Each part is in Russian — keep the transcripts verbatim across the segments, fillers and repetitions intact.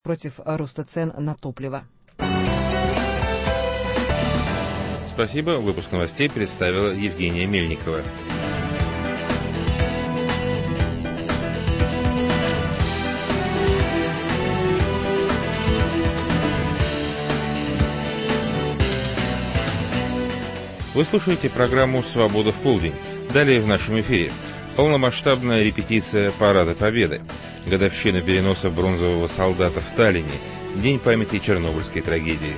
против роста цен на топливо. Спасибо. Выпуск новостей представила Евгения Мельникова. Вы слушаете программу «Свобода в полдень». Далее в нашем эфире полномасштабная репетиция Парада Победы, годовщина переноса бронзового солдата в Таллине, День памяти Чернобыльской трагедии.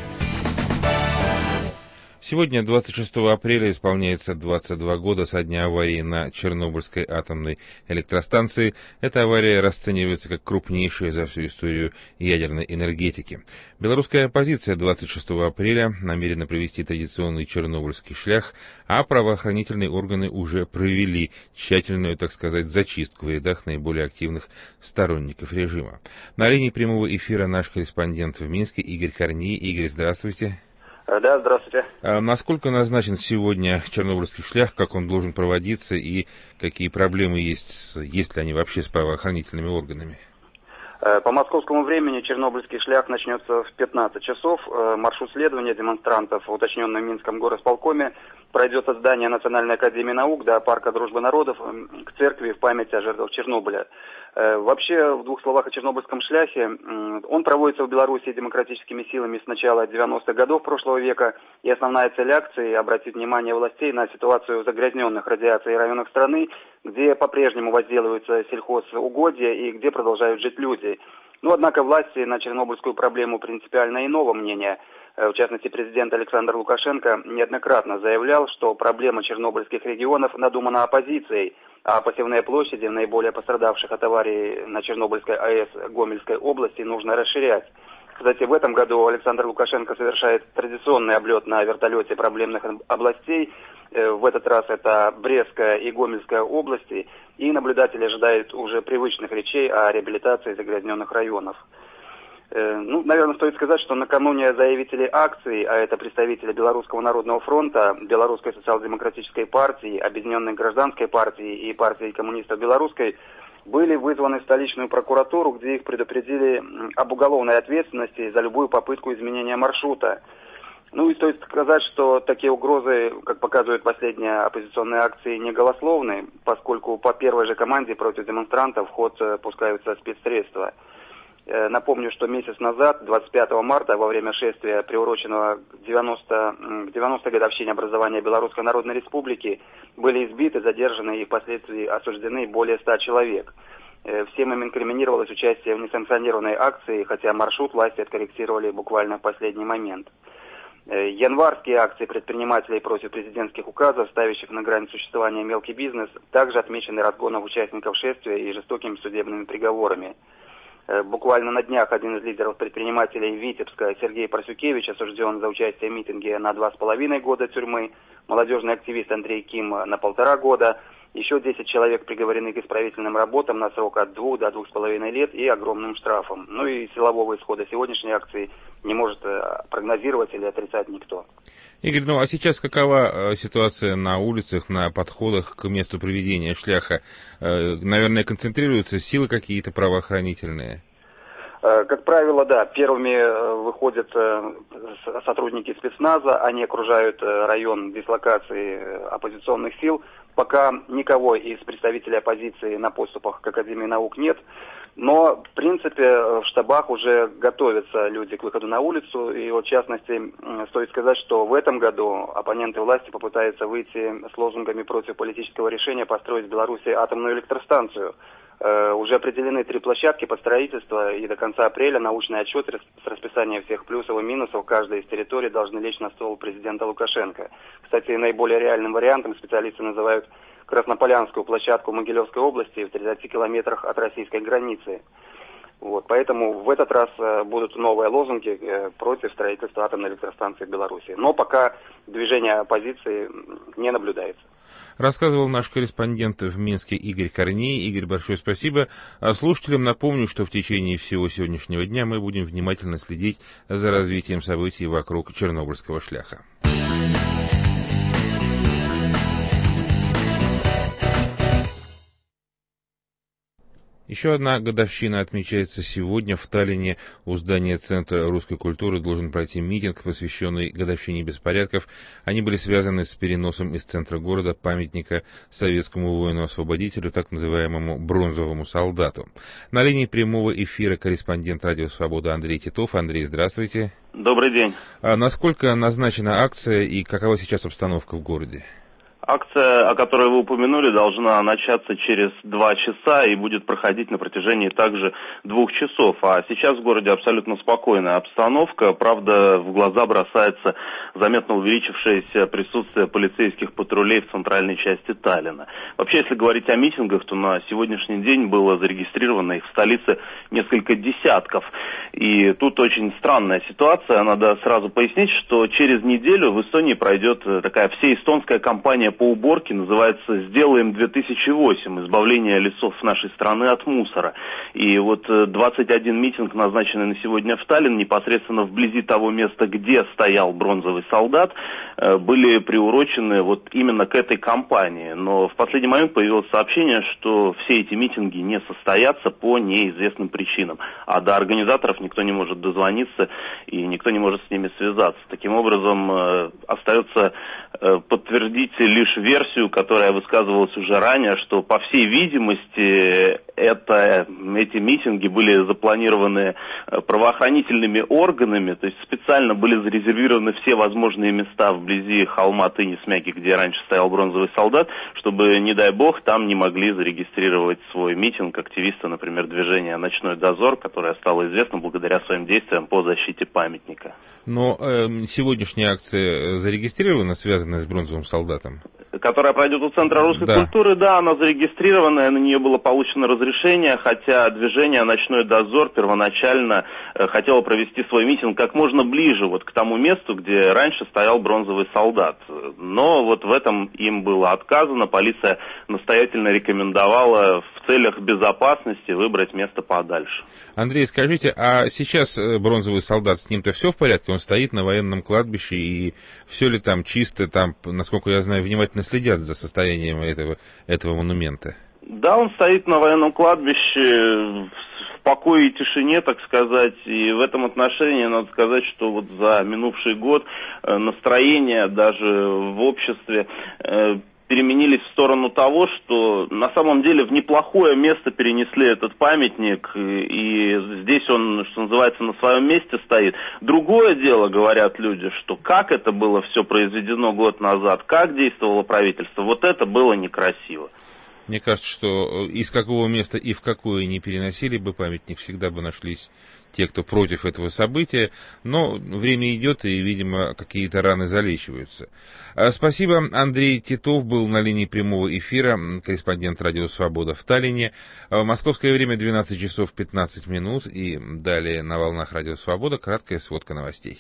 Сегодня, двадцать шестого апреля, исполняется двадцать два года со дня аварии на Чернобыльской атомной электростанции. Эта авария расценивается как крупнейшая за всю историю ядерной энергетики. Белорусская оппозиция двадцать шестого апреля намерена провести традиционный чернобыльский шлях, а правоохранительные органы уже провели тщательную, так сказать, зачистку в рядах наиболее активных сторонников режима. На линии прямого эфира наш корреспондент в Минске Игорь Корней. Игорь, здравствуйте. Да, здравствуйте. А насколько назначен сегодня чернобыльский шлях, как он должен проводиться и какие проблемы есть, есть ли они вообще с правоохранительными органами? По московскому времени чернобыльский шлях начнется в пятнадцать часов. Маршрут следования демонстрантов, уточненный в Минском горосполкоме, пройдет от здания Национальной академии наук до парка Дружбы народов к церкви в память о жертвах Чернобыля. Вообще, в двух словах о чернобыльском шляхе, он проводится в Беларуси демократическими силами с начала девяностых годов прошлого века, и основная цель акции – обратить внимание властей на ситуацию в загрязненных радиацией районах страны, где по-прежнему возделываются сельхозугодья и где продолжают жить люди. Но, однако, власти на чернобыльскую проблему принципиально иного мнения. В частности, президент Александр Лукашенко неоднократно заявлял, что проблема чернобыльских регионов надумана оппозицией, а посевные площади в наиболее пострадавших от аварии на Чернобыльской АЭС Гомельской области нужно расширять. Кстати, в этом году Александр Лукашенко совершает традиционный облет на вертолете проблемных областей. В этот раз это Брестская и Гомельская области, и наблюдатели ожидают уже привычных речей о реабилитации загрязненных районов. Ну, наверное, стоит сказать, что накануне заявители акции, а это представители Белорусского народного фронта, Белорусской социал-демократической партии, Объединенной гражданской партии и партии коммунистов Белорусской, были вызваны в столичную прокуратуру, где их предупредили об уголовной ответственности за любую попытку изменения маршрута. Ну и стоит сказать, что такие угрозы, как показывают последние оппозиционные акции, не голословны, поскольку по первой же команде против демонстрантов в ход пускаются спецсредства. Напомню, что месяц назад, двадцать пятого марта, во время шествия, приуроченного к девяностой годовщине образования Белорусской Народной Республики, были избиты, задержаны и впоследствии осуждены более ста человек. Всем им инкриминировалось участие в несанкционированной акции, хотя маршрут власти откорректировали буквально в последний момент. Январские акции предпринимателей против президентских указов, ставящих на грань существования мелкий бизнес, также отмечены разгоном участников шествия и жестокими судебными приговорами. Буквально на днях один из лидеров предпринимателей Витебска, Сергей Парсюкевич, осужден за участие в митинге на два с половиной года тюрьмы, молодежный активист Андрей Ким на полтора года, еще десять человек приговорены к исправительным работам на срок от двух до двух с половиной лет и огромным штрафом. Ну и силового исхода сегодняшней акции не может прогнозировать или отрицать никто. Игорь, ну а сейчас какова ситуация на улицах, на подходах к месту проведения шляха? Наверное, концентрируются силы какие-то правоохранительные? Как правило, да, первыми выходят сотрудники спецназа, они окружают район дислокации оппозиционных сил. Пока никого из представителей оппозиции на подступах к Академии наук нет, но, в принципе, в штабах уже готовятся люди к выходу на улицу, и вот, в частности, стоит сказать, что в этом году оппоненты власти попытаются выйти с лозунгами против политического решения построить в Беларуси атомную электростанцию. Уже определены три площадки под строительство, и до конца апреля научный отчет с расписанием всех плюсов и минусов каждой из территорий должны лечь на стол президента Лукашенко. Кстати, наиболее реальным вариантом специалисты называют Краснополянскую площадку в Могилевской области в тридцати километрах от российской границы. Вот, поэтому в этот раз будут новые лозунги против строительства атомной электростанции в Беларуси. Но пока движения оппозиции не наблюдается. Рассказывал наш корреспондент в Минске Игорь Корней. Игорь, большое спасибо. А слушателям напомню, что в течение всего сегодняшнего дня мы будем внимательно следить за развитием событий вокруг Чернобыльского шляха. Еще одна годовщина отмечается сегодня. В Таллине у здания Центра русской культуры должен пройти митинг, посвященный годовщине беспорядков. Они были связаны с переносом из центра города памятника советскому воину-освободителю, так называемому бронзовому солдату. На линии прямого эфира корреспондент Радио Свобода Андрей Титов. Андрей, здравствуйте. Добрый день. А насколько назначена акция и какова сейчас обстановка в городе? Акция, о которой вы упомянули, должна начаться через два часа и будет проходить на протяжении также двух часов. А сейчас в городе абсолютно спокойная обстановка. Правда, в глаза бросается заметно увеличившееся присутствие полицейских патрулей в центральной части Таллина. Вообще, если говорить о митингах, то на сегодняшний день было зарегистрировано их в столице несколько десятков. И тут очень странная ситуация. Надо сразу пояснить, что через неделю в Эстонии пройдет такая всеэстонская кампания по уборке, называется «Сделаем две тысячи восемь. Избавление лесов нашей страны от мусора». И вот двадцать один митинг, назначенный на сегодня в Таллин, непосредственно вблизи того места, где стоял бронзовый солдат, были приурочены вот именно к этой кампании. Но в последний момент появилось сообщение, что все эти митинги не состоятся по неизвестным причинам. А до организаторов никто не может дозвониться и никто не может с ними связаться. Таким образом, остается подтвердить лишь версию, которая высказывалась уже ранее, что, по всей видимости, это, эти митинги были запланированы правоохранительными органами, то есть специально были зарезервированы все возможные места вблизи холма Тынис-Мяки, где раньше стоял бронзовый солдат, чтобы, не дай бог, там не могли зарегистрировать свой митинг активисты, например, движения «Ночной дозор», которое стало известно благодаря своим действиям по защите памятника. Но э, сегодняшняя акция зарегистрирована, связанная с бронзовым солдатом? Которая пройдет у Центра русской да. культуры, да, она зарегистрирована, на нее было получено разрешение, хотя движение «Ночной дозор» первоначально э, хотело провести свой митинг как можно ближе вот к тому месту, где раньше стоял бронзовый солдат. Но вот в этом им было отказано, полиция настоятельно рекомендовала в целях безопасности выбрать место подальше. Андрей, скажите, а сейчас бронзовый солдат, с ним-то все в порядке? Он стоит на военном кладбище, и все ли там чисто, там, насколько я знаю, внимательно следят за состоянием этого, этого монумента? Да, он стоит на военном кладбище в покое и тишине, так сказать, и в этом отношении надо сказать, что вот за минувший год настроение даже в обществе переменились в сторону того, что на самом деле в неплохое место перенесли этот памятник, и здесь он, что называется, на своем месте стоит. Другое дело, говорят люди, что как это было все произведено год назад, как действовало правительство, вот это было некрасиво. Мне кажется, что из какого места и в какое не переносили бы памятник, всегда бы нашлись те, кто против этого события, но время идет, и, видимо, какие-то раны залечиваются. Спасибо. Андрей Титов был на линии прямого эфира, корреспондент Радио Свобода в Таллине. Московское время двенадцать часов пятнадцать минут, и далее на волнах Радио Свобода краткая сводка новостей.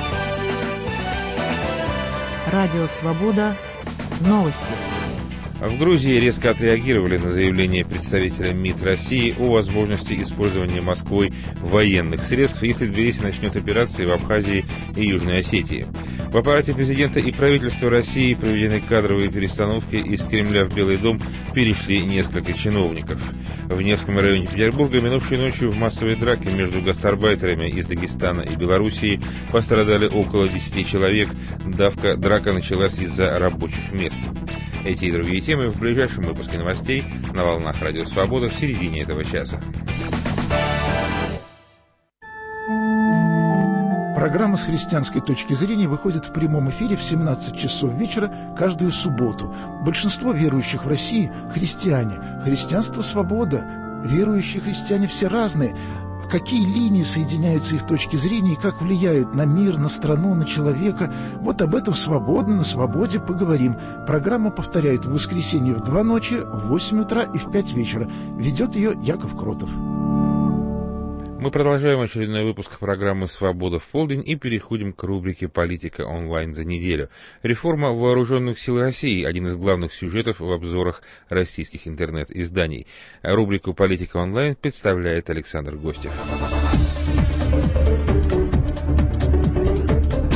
Радио Свобода. Новости. В Грузии резко отреагировали на заявление представителя МИД России о возможности использования Москвой военных средств, если Тбилиси начнет операции в Абхазии и Южной Осетии. В аппарате президента и правительства России проведены кадровые перестановки, из Кремля в Белый дом перешли несколько чиновников. В Невском районе Петербурга минувшей ночью в массовой драке между гастарбайтерами из Дагестана и Белоруссии пострадали около десяти человек. Давка, драка началась из-за рабочих мест. Эти и другие темы в ближайшем выпуске новостей на волнах Радио Свобода в середине этого часа. Программа «С христианской точки зрения» выходит в прямом эфире в семнадцать часов вечера каждую субботу. Большинство верующих в России – христиане. Христианство – свобода. Верующие христиане все разные. Какие линии соединяются их точки зрения и как влияют на мир, на страну, на человека. Вот об этом свободно, на свободе поговорим. Программа повторяет в воскресенье в два ночи, в восемь утра и в пять вечера. Ведет ее Яков Кротов. Мы продолжаем очередной выпуск программы «Свобода в полдень» и переходим к рубрике «Политика онлайн за неделю». Реформа Вооруженных сил России – один из главных сюжетов в обзорах российских интернет-изданий. Рубрику «Политика онлайн» представляет Александр Гостев.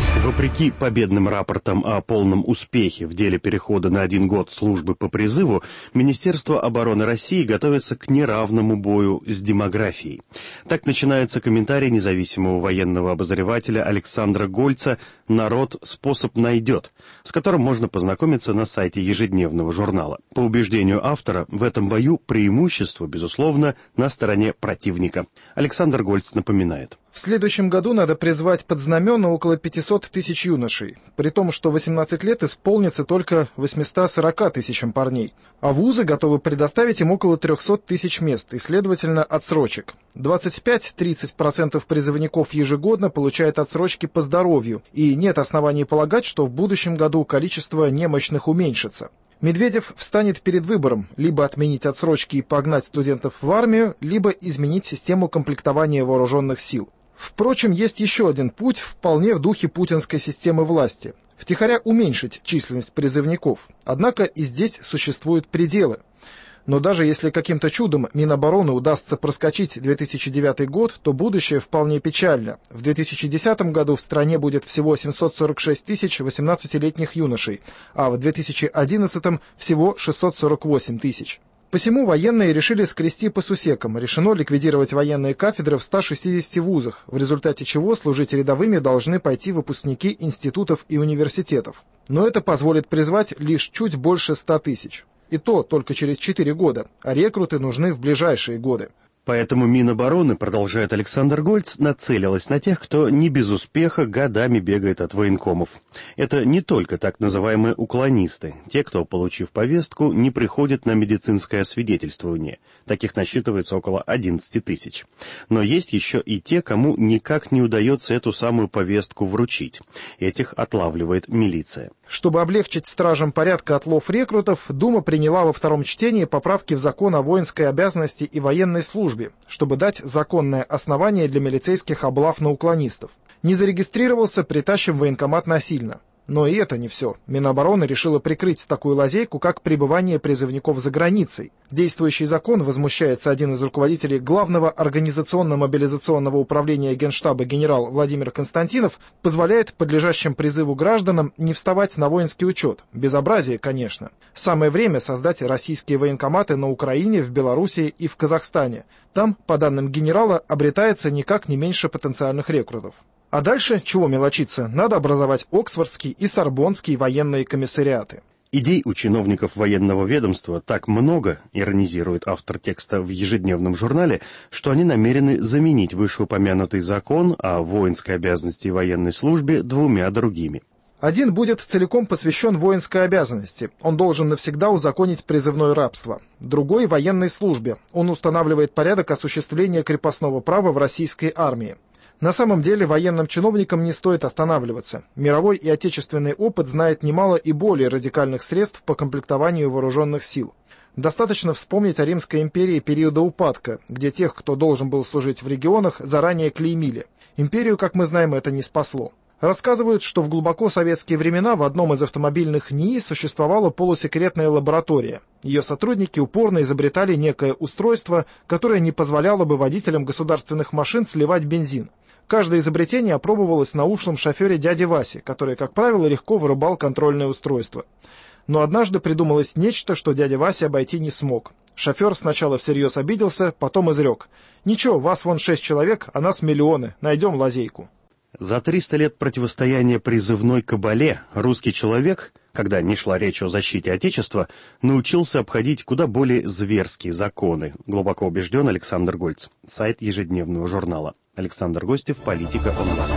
Вопреки победным рапортам о полном успехе в деле перехода на один год службы по призыву, Министерство обороны России готовится к неравному бою с демографией. Так начинается комментарий независимого военного обозревателя Александра Гольца «Народ способ найдет», с которым можно познакомиться на сайте ежедневного журнала. По убеждению автора, в этом бою преимущество, безусловно, на стороне противника. Александр Гольц напоминает. В следующем году надо призвать под знамена около пятисот тысяч юношей, при том, что восемнадцать лет исполнится только восемьстам сорока тысячам парней, а вузы готовы предоставить им около трехсот тысяч мест и, следовательно, отсрочек. двадцать пять-тридцать процентов призывников ежегодно получают отсрочки по здоровью, и нет оснований полагать, что в будущем году количество немощных уменьшится. Медведев встанет перед выбором либо отменить отсрочки и погнать студентов в армию, либо изменить систему комплектования вооруженных сил. Впрочем, есть еще один путь, вполне в духе путинской системы власти. Втихаря уменьшить численность призывников. Однако и здесь существуют пределы. Но даже если каким-то чудом Минобороны удастся проскочить две тысячи девятый год, то будущее вполне печально. В две тысячи десятом году в стране будет всего семьсот сорок шесть тысяч восемнадцатилетних юношей, а в две тысячи одиннадцатом всего шестьсот сорок восемь тысяч. Посему военные решили скрести по сусекам. Решено ликвидировать военные кафедры в ста шестидесяти вузах, в результате чего служить рядовыми должны пойти выпускники институтов и университетов. Но это позволит призвать лишь чуть больше ста тысяч. И то только через четыре года, а рекруты нужны в ближайшие годы. Поэтому Минобороны, продолжает Александр Гольц, нацелилась на тех, кто не без успеха годами бегает от военкомов. Это не только так называемые уклонисты, те, кто, получив повестку, не приходит на медицинское освидетельствование. Таких насчитывается около одиннадцати тысяч. Но есть еще и те, кому никак не удается эту самую повестку вручить. Этих отлавливает милиция. Чтобы облегчить стражам порядка отлов рекрутов, Дума приняла во втором чтении поправки в закон о воинской обязанности и военной службе, чтобы дать законное основание для милицейских облав на уклонистов. Не зарегистрировался, притащим в военкомат насильно. Но и это не все. Минобороны решила прикрыть такую лазейку, как пребывание призывников за границей. Действующий закон, возмущается один из руководителей Главного организационно-мобилизационного управления Генштаба генерал Владимир Константинов, позволяет подлежащим призыву гражданам не вставать на воинский учет. Безобразие, конечно. Самое время создать российские военкоматы на Украине, в Белоруссии и в Казахстане. Там, по данным генерала, обретается никак не меньше потенциальных рекрутов. А дальше, чего мелочиться, надо образовать Оксфордский и Сорбонский военные комиссариаты. Идей у чиновников военного ведомства так много, иронизирует автор текста в ежедневном журнале, что они намерены заменить вышеупомянутый закон о воинской обязанности и военной службе двумя другими. Один будет целиком посвящен воинской обязанности. Он должен навсегда узаконить призывное рабство. Другой — военной службе. Он устанавливает порядок осуществления крепостного права в российской армии. На самом деле военным чиновникам не стоит останавливаться. Мировой и отечественный опыт знает немало и более радикальных средств по комплектованию вооруженных сил. Достаточно вспомнить о Римской империи периода упадка, где тех, кто должен был служить в регионах, заранее клеймили. Империю, как мы знаем, это не спасло. Рассказывают, что в глубоко советские времена в одном из автомобильных НИИ существовала полусекретная лаборатория. Ее сотрудники упорно изобретали некое устройство, которое не позволяло бы водителям государственных машин сливать бензин. Каждое изобретение опробовалось на ушлом шофере дяди Васе, который, как правило, легко вырубал контрольное устройство. Но однажды придумалось нечто, что дядя Вася обойти не смог. Шофер сначала всерьез обиделся, потом изрек: «Ничего, вас вон шесть человек, а нас миллионы, найдем лазейку». За триста лет противостояния призывной кабале русский человек, когда не шла речь о защите Отечества, научился обходить куда более зверские законы, глубоко убежден Александр Гольц. Сайт ежедневного журнала. Александр Гостев, Политика онлайн.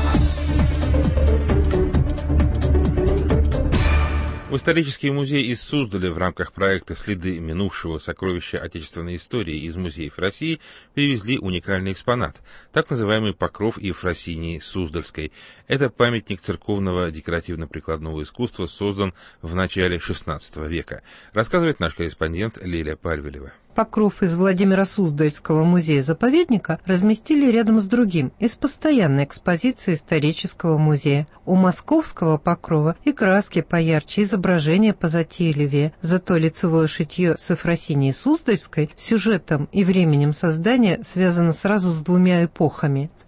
В исторический музей из Суздаля в рамках проекта «Следы минувшего. Сокровища отечественной истории» из музеев России привезли уникальный экспонат, так называемый покров Ефросинии Суздальской. Это памятник церковного декоративно-прикладного искусства, создан в начале шестнадцатого века, рассказывает наш корреспондент Лилия Пальвелева. Покров из Владимира Суздальского музея-заповедника разместили рядом с другим, из постоянной экспозиции исторического музея. У московского покрова и краски поярче, изображения позатейливее, зато лицевое шитье с Ефросинией Суздальской сюжетом и временем создания связано сразу с двумя эпохами.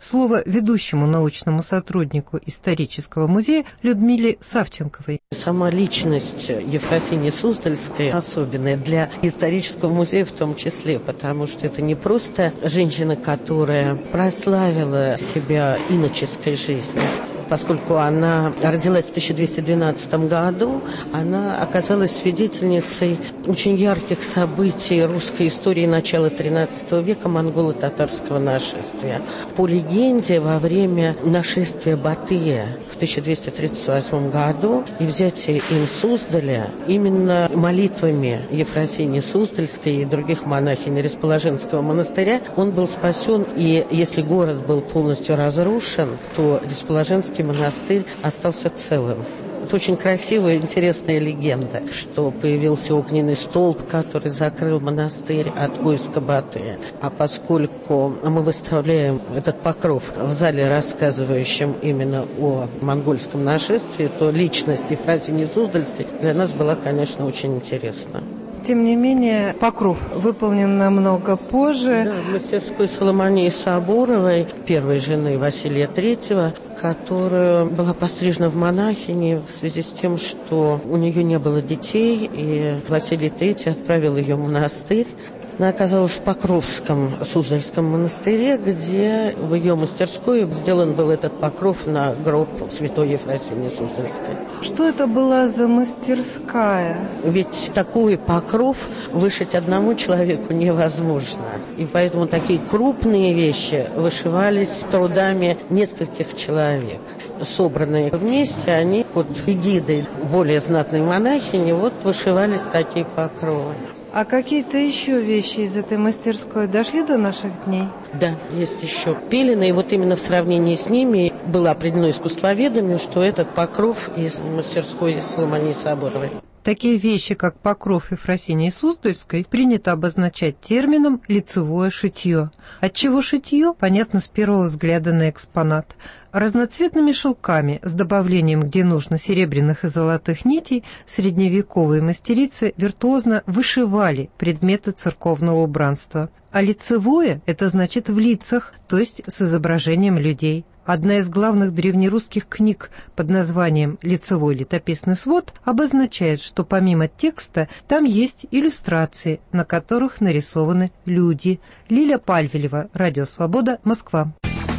слово ведущему научному сотруднику исторического музея Людмиле Савченковой. Сама личность Ефросиньи Суздальской особенная для исторического музея в том числе, потому что это не просто женщина, которая прославила себя иноческой жизнью. Поскольку она родилась в тысяча двести двенадцатом году, она оказалась свидетельницей очень ярких событий русской истории начала тринадцатого века, монголо-татарского нашествия. По легенде, во время нашествия Батыя в тысяча двести тридцать восьмом году и взятия им Суздаля, именно молитвами Ефросиньи Суздальской и других монахинь Расположенского монастыря он был спасен, и если город был полностью разрушен, то Расположенский монастырь остался целым. Это очень красивая, интересная легенда, что появился огненный столб, который закрыл монастырь от войска Батыя. А поскольку мы выставляем этот покров в зале, рассказывающем именно о монгольском нашествии, то личность Ефросиньи Суздальской для нас была, конечно, очень интересна. Тем не менее, покров выполнен намного позже. Да, в мастерской Соломонии Соборовой, первой жены Василия Третьего, которая была пострижена в монахини в связи с тем, что у нее не было детей, и Василий Третий отправил ее в монастырь. Она оказалась в Покровском Суздальском монастыре, где в ее мастерской сделан был этот покров на гроб святой Ефросиньи Суздальской. Что это была за мастерская? Ведь такой покров вышить одному человеку невозможно. И поэтому такие крупные вещи вышивались трудами нескольких человек. Собранные вместе, они под эгидой более знатной монахини вот вышивались такие покровы. А какие-то еще вещи из этой мастерской дошли до наших дней? Да, есть еще пелены, и вот именно в сравнении с ними было определено искусствоведами, что этот покров из мастерской из Соломонии Соборовой. Такие вещи, как покров Ефросиньи Суздальской, принято обозначать термином «лицевое шитье». Отчего шитье, понятно с первого взгляда на экспонат. Разноцветными шелками с добавлением, где нужно, серебряных и золотых нитей, средневековые мастерицы виртуозно вышивали предметы церковного убранства. А лицевое – это значит в лицах, то есть с изображением людей. Одна из главных древнерусских книг под названием «Лицевой летописный свод» обозначает, что помимо текста там есть иллюстрации, на которых нарисованы люди. Лиля Пальвелева, Радио Свобода, Москва.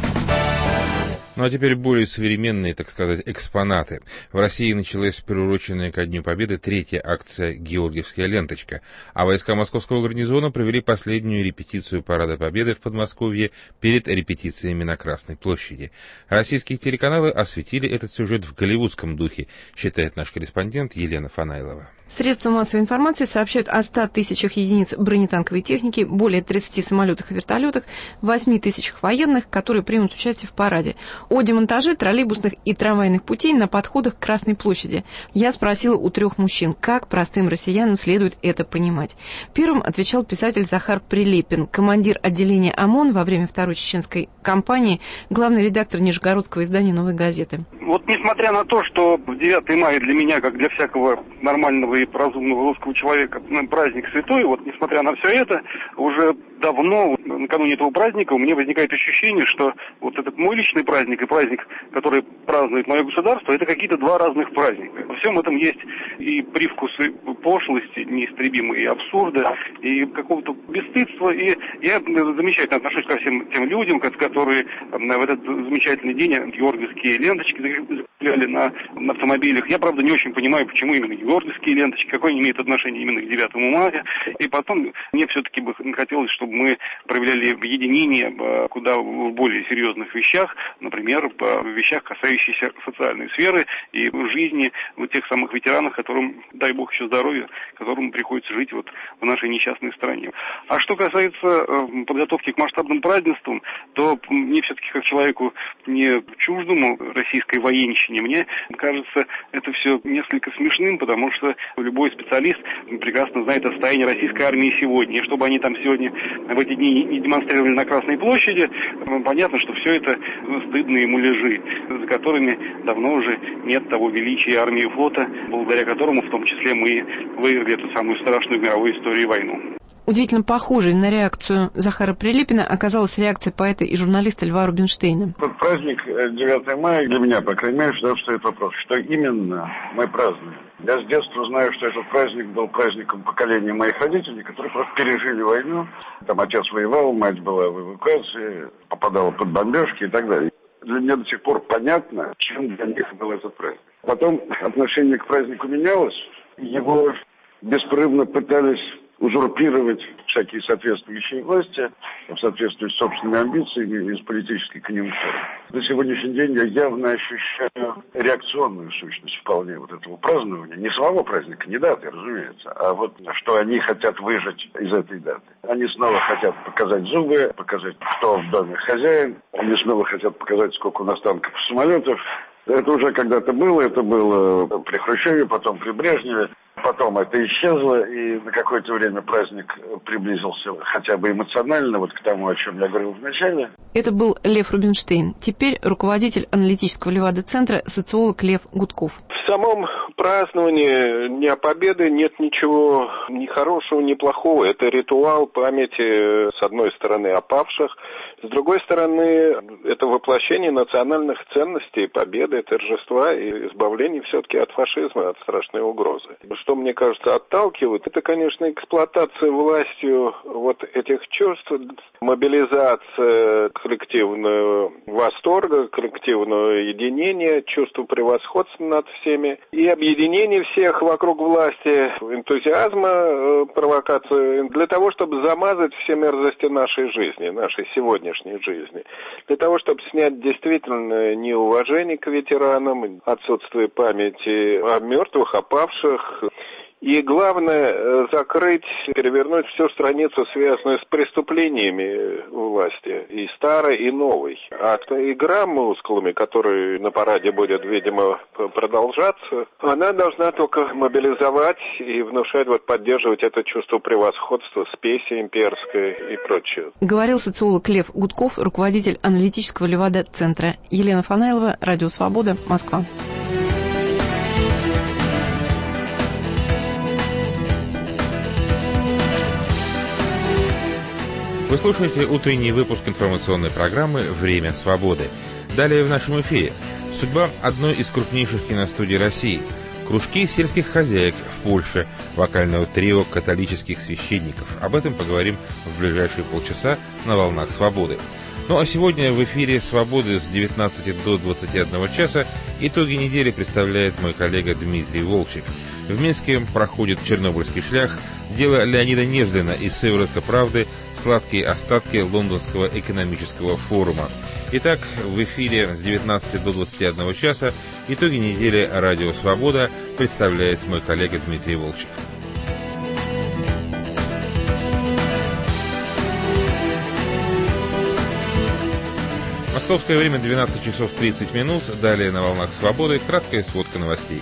Ну а теперь более современные, так сказать, экспонаты. В России началась приуроченная ко Дню Победы третья акция «Георгиевская ленточка», а войска Московского гарнизона провели последнюю репетицию Парада Победы в Подмосковье перед репетициями на Красной площади. Российские телеканалы осветили этот сюжет в голливудском духе, считает наш корреспондент Елена Фанайлова. Средства массовой информации сообщают о ста тысячах единиц бронетанковой техники, более тридцати самолетах и вертолетах, восьми тысячах военных, которые примут участие в параде, о демонтаже троллейбусных и трамвайных путей на подходах к Красной площади. Я спросила у трех мужчин, как простым россиянам следует это понимать. Первым отвечал писатель Захар Прилепин, командир отделения ОМОН во время Второй чеченской кампании, главный редактор нижегородского издания «Новой газеты». Вот несмотря на то, что девятое мая для меня, как для всякого нормального и разумного русского человека, праздник святой, вот несмотря на все это, уже давно, накануне этого праздника, у меня возникает ощущение, что вот этот мой личный праздник и праздник, который празднует мое государство, это какие-то два разных праздника. Во всем этом есть и привкусы пошлости неистребимой, и абсурда, и какого-то бесстыдства. И я замечательно отношусь ко всем тем людям, которые в этот замечательный день георгиевские ленточки закрепляли на, на автомобилях. Я, правда, не очень понимаю, почему именно георгиевские ленточки, какое они имеют отношение именно к девятому мая. И потом мне все-таки бы хотелось, чтобы мы проявляли объединение куда в более серьезных вещах, например, в вещах, касающихся социальной сферы и жизни вот тех самых ветеранов, которым, дай бог еще здоровья, которым приходится жить вот в нашей несчастной стране. А что касается подготовки к масштабным празднествам, то мне все-таки, как человеку не чуждому российской военщине, мне кажется, это все несколько смешным, потому что любой специалист прекрасно знает о состоянии российской армии сегодня. И чтобы они там сегодня в эти дни не демонстрировали на Красной площади, понятно, что все это стыдные муляжи, за которыми давно уже нет того величия армии и флота, благодаря которому в том числе мы выиграли эту самую страшную в мировой истории войну. Удивительно похожей на реакцию Захара Прилепина оказалась реакция поэта и журналиста Льва Рубинштейна. Вот праздник девятого мая для меня, по крайней мере, всегда встает вопрос, что именно мы празднуем. Я с детства знаю, что этот праздник был праздником поколения моих родителей, которые просто пережили войну. Там отец воевал, мать была в эвакуации, попадала под бомбежки и так далее. Для меня до сих пор понятно, чем для них был этот праздник. Потом отношение к празднику менялось, его беспрерывно пытались узурпировать всякие соответствующие власти в соответствии с собственными амбициями и с политической конъюнктурой. На сегодняшний день я явно ощущаю реакционную сущность вполне вот этого празднования. Не самого праздника, не даты, разумеется, а вот что они хотят выжать из этой даты. Они снова хотят показать зубы, показать, кто в доме хозяин. Они снова хотят показать, сколько у нас танков и самолетов. Это уже когда-то было, это было при Хрущеве, потом при Брежневе. Потом это исчезло, и на какое-то время праздник приблизился хотя бы эмоционально вот к тому, о чем я говорил в начале. Это был Лев Рубинштейн. Теперь руководитель аналитического Левада-центра, социолог Лев Гудков. В самом праздновании Дня Победы нет ничего ни хорошего, ни плохого. Это ритуал памяти, с одной стороны, о павших, с другой стороны, это воплощение национальных ценностей, победы, торжества и избавления все-таки от фашизма, от страшной угрозы. Что, мне кажется, отталкивает, это, конечно, эксплуатация властью вот этих чувств, мобилизация коллективного восторга, коллективного единения, чувство превосходства над всеми и объединение всех вокруг власти, энтузиазма, провокации для того, чтобы замазать все мерзости нашей жизни, нашей сегодняшней жизни, для того, чтобы снять действительно неуважение к ветеранам, отсутствие памяти о мертвых, о павших. И главное, закрыть, перевернуть всю страницу, связанную с преступлениями власти, и старой, и новой. А игра мускулами, которая на параде будет, видимо, продолжаться, она должна только мобилизовать и внушать, вот, поддерживать это чувство превосходства, спеси имперской и прочее. Говорил социолог Лев Гудков, руководитель аналитического Левада-центра. Елена Фанайлова, Радио Свобода, Москва. Вы слушаете утренний выпуск информационной программы «Время свободы». Далее в нашем эфире. Судьба одной из крупнейших киностудий России. Кружки сельских хозяек в Польше. Вокальное трио католических священников. Об этом поговорим в ближайшие полчаса на «Волнах свободы». Ну а сегодня в эфире «Свободы» с девятнадцати до двадцати одного часа итоги недели представляет мой коллега Дмитрий Волчек. В Минске проходит Чернобыльский шлях, дело Леонида Невзлина из «Сыворотка правды», сладкие остатки Лондонского экономического форума. Итак, в эфире с девятнадцати до двадцати одного часа итоги недели «Радио Свобода» представляет мой коллега Дмитрий Волчек. Московское время двенадцать часов тридцать минут. Далее на «Волнах свободы» краткая сводка новостей.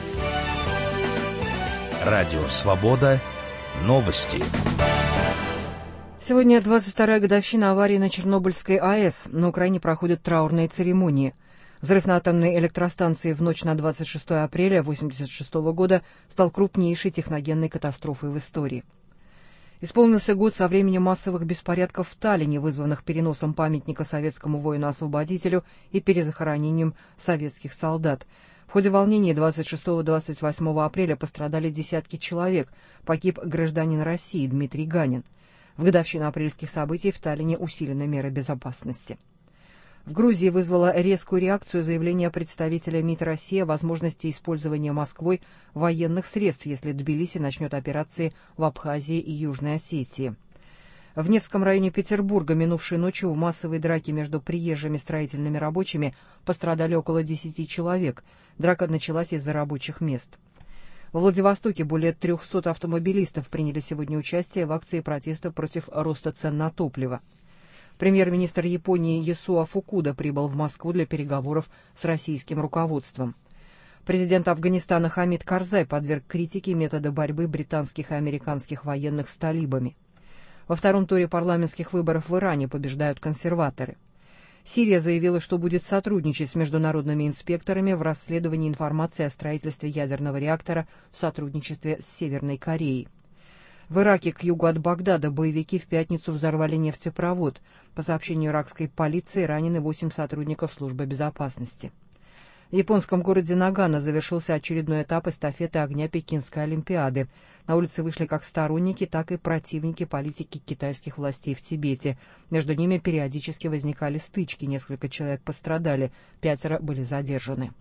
Радио Свобода. Новости. Сегодня двадцать вторая годовщина аварии на Чернобыльской АЭС. На Украине проходят траурные церемонии. Взрыв на атомной электростанции в ночь на двадцать шестое апреля тысяча девятьсот восемьдесят шестого года стал крупнейшей техногенной катастрофой в истории. Исполнился год со времени массовых беспорядков в Таллине, вызванных переносом памятника советскому воину-освободителю и перезахоронением советских солдат. В ходе волнений двадцать шестого — двадцать восьмого апреля пострадали десятки человек. Погиб гражданин России Дмитрий Ганин. В годовщину апрельских событий в Таллине усилены меры безопасности. В Грузии вызвало резкую реакцию заявление представителя МИД России о возможности использования Москвой военных средств, если Тбилиси начнет операции в Абхазии и Южной Осетии. В Невском районе Петербурга минувшей ночью в массовой драке между приезжими строительными рабочими пострадали около десяти человек. Драка началась из-за рабочих мест. Во Владивостоке более трехсот автомобилистов приняли сегодня участие в акции протеста против роста цен на топливо. Премьер-министр Японии Ясуо Фукуда прибыл в Москву для переговоров с российским руководством. Президент Афганистана Хамид Карзай подверг критике метода борьбы британских и американских военных с талибами. Во втором туре парламентских выборов в Иране побеждают консерваторы. Сирия заявила, что будет сотрудничать с международными инспекторами в расследовании информации о строительстве ядерного реактора в сотрудничестве с Северной Кореей. В Ираке к югу от Багдада боевики в пятницу взорвали нефтепровод. По сообщению иракской полиции, ранены восемь сотрудников службы безопасности. В японском городе Нагано завершился очередной этап эстафеты огня Пекинской Олимпиады. На улицы вышли как сторонники, так и противники политики китайских властей в Тибете. Между ними периодически возникали стычки, несколько человек пострадали, пятеро были задержаны.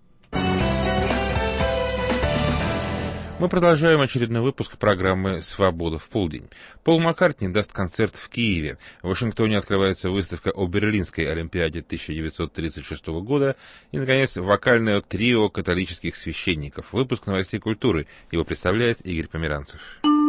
Мы продолжаем очередной выпуск программы «Свобода в полдень». Пол Маккартни даст концерт в Киеве. В Вашингтоне открывается выставка о Берлинской Олимпиаде тысяча девятьсот тридцать шестого года. И, наконец, вокальное трио католических священников. Выпуск новостей культуры. Его представляет Игорь Померанцев.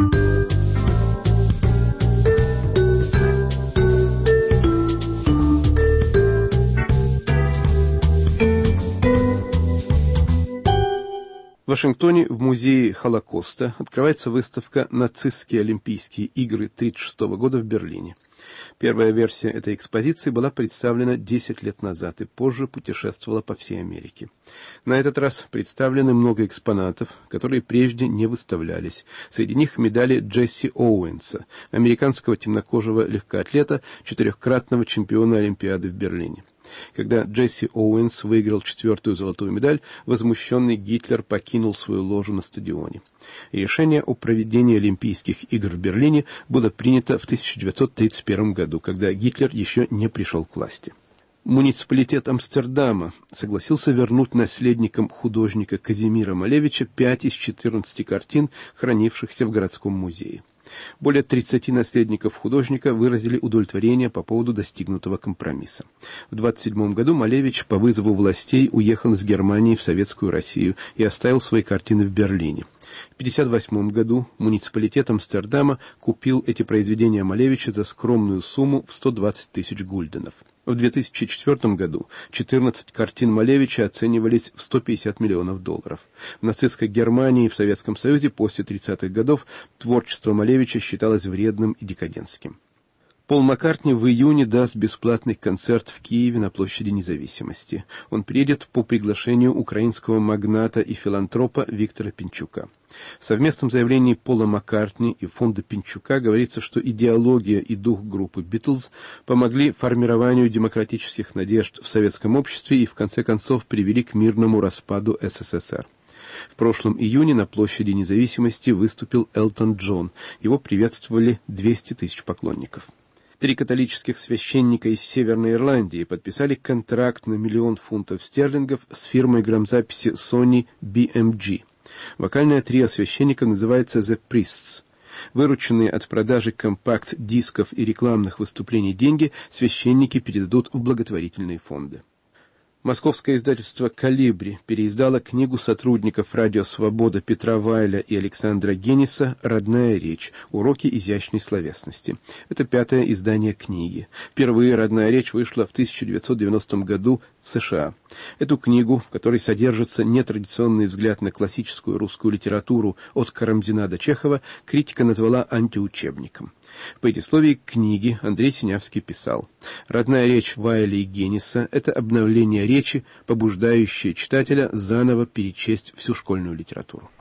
В Вашингтоне в музее Холокоста открывается выставка «Нацистские Олимпийские игры тысяча девятьсот тридцать шестого года в Берлине». Первая версия этой экспозиции была представлена десять лет назад и позже путешествовала по всей Америке. На этот раз представлены много экспонатов, которые прежде не выставлялись. Среди них медали Джесси Оуэнса, американского темнокожего легкоатлета, четырехкратного чемпиона Олимпиады в Берлине. Когда Джесси Оуэнс выиграл четвертую золотую медаль, возмущенный Гитлер покинул свою ложу на стадионе. Решение о проведении Олимпийских игр в Берлине было принято в тысяча девятьсот тридцать первом году, когда Гитлер еще не пришел к власти. Муниципалитет Амстердама согласился вернуть наследникам художника Казимира Малевича пять из четырнадцати картин, хранившихся в городском музее. Более тридцати наследников художника выразили удовлетворение по поводу достигнутого компромисса. В двадцать седьмом году Малевич по вызову властей уехал из Германии в Советскую Россию и оставил свои картины в Берлине. В пятьдесят восьмом году муниципалитет Амстердама купил эти произведения Малевича за скромную сумму в сто двадцать тысяч гульденов. В две тысячи четвёртом году четырнадцать картин Малевича оценивались в сто пятьдесят миллионов долларов. В нацистской Германии и в Советском Союзе после тридцатых годов творчество Малевича считалось вредным и декадентским. Пол Маккартни в июне даст бесплатный концерт в Киеве на площади Независимости. Он приедет по приглашению украинского магната и филантропа Виктора Пинчука. В совместном заявлении Пола Маккартни и фонда Пинчука говорится, что идеология и дух группы «Битлз» помогли формированию демократических надежд в советском обществе и в конце концов привели к мирному распаду СССР. В прошлом июне на площади Независимости выступил Элтон Джон. Его приветствовали двести тысяч поклонников. Три католических священника из Северной Ирландии подписали контракт на миллион фунтов стерлингов с фирмой грамзаписи Sony би эм джи. Вокальное трио священников называется The Priests. Вырученные от продажи компакт-дисков и рекламных выступлений деньги священники передадут в благотворительные фонды. Московское издательство «Колибри» переиздало книгу сотрудников «Радио Свобода» Петра Вайля и Александра Генниса «Родная речь. Уроки изящной словесности». Это пятое издание книги. Впервые «Родная речь» вышла в тысяча девятьсот девяностом году в США. Эту книгу, в которой содержится нетрадиционный взгляд на классическую русскую литературу от Карамзина до Чехова, критика назвала антиучебником. В предисловии к книге Андрей Синявский писал: «Родная речь Вайля и Генниса – это обновление речи, побуждающее читателя заново перечесть всю школьную литературу».